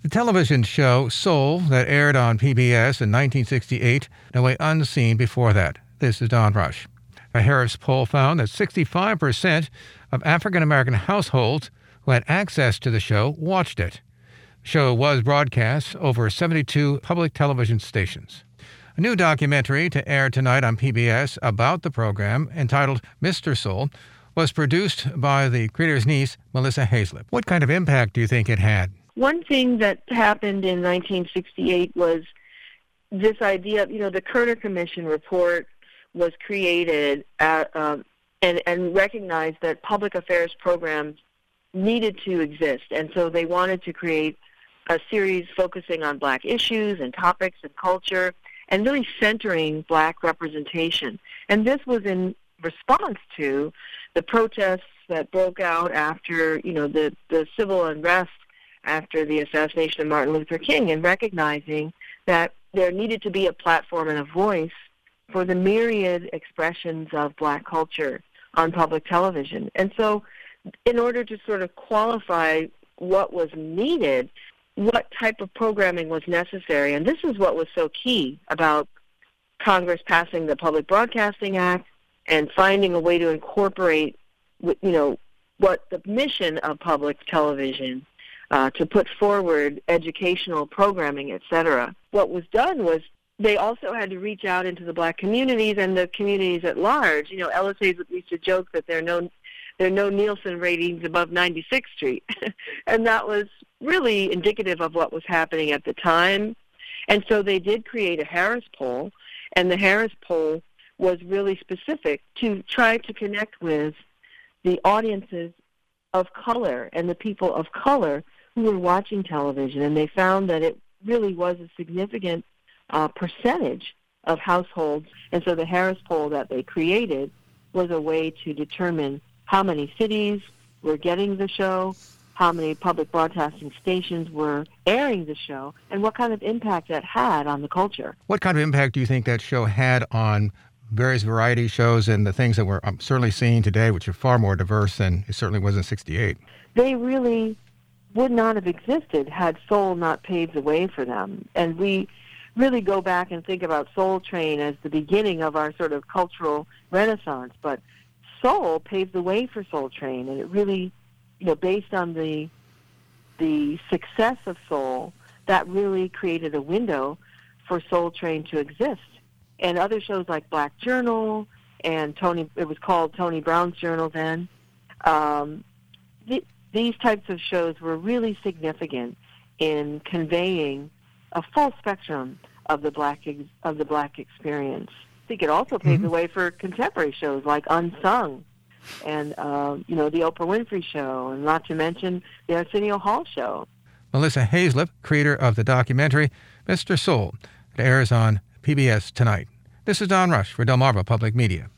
The television show Soul that aired on PBS in 1968 no way unseen before that. This is Don Rush. A Harris poll found that 65% of African-American households who had access to the show watched it. The show was broadcast over 72 public television stations. A new documentary to air tonight on PBS about the program, entitled Mr. Soul, was produced by the creator's niece, Melissa Hayslip. What kind of impact do you think it had? One thing that happened in 1968 was this idea of, the Kerner Commission report was created and recognized that public affairs programs needed to exist. And so they wanted to create a series focusing on Black issues and topics and culture and really centering Black representation. And this was in response to the protests that broke out after, the civil unrest after the assassination of Martin Luther King, and recognizing that there needed to be a platform and a voice for the myriad expressions of Black culture on public television. And so in order to sort of qualify what was needed, what type of programming was necessary, and this is what was so key about Congress passing the Public Broadcasting Act and finding a way to incorporate, what the mission of public television, to put forward educational programming, etc. What was done was they also had to reach out into the Black communities and the communities at large. Ellis Hayslip used to joke that there are no Nielsen ratings above 96th Street. And that was really indicative of what was happening at the time. And so they did create a Harris poll, and the Harris poll was really specific to try to connect with the audiences of color and the people of color who were watching television. And they found that it really was a significant percentage of households. And so the Harris poll that they created was a way to determine how many cities were getting the show, how many public broadcasting stations were airing the show, and what kind of impact that had on the culture. What kind of impact do you think that show had on various variety shows and the things that we're certainly seeing today, which are far more diverse than it certainly was in 68? They really would not have existed had Soul not paved the way for them. And we really go back and think about Soul Train as the beginning of our sort of cultural renaissance, but Soul paved the way for Soul Train, and it really, based on the success of Soul, that really created a window for Soul Train to exist. And other shows like Black Journal and it was called Tony Brown's Journal then. These types of shows were really significant in conveying a full spectrum of the Black experience. I think it also paved the way for contemporary shows like Unsung and, the Oprah Winfrey Show, and not to mention the Arsenio Hall Show. Melissa Hayslip, creator of the documentary Mr. Soul. It airs on PBS tonight. This is Don Rush for Delmarva Public Media.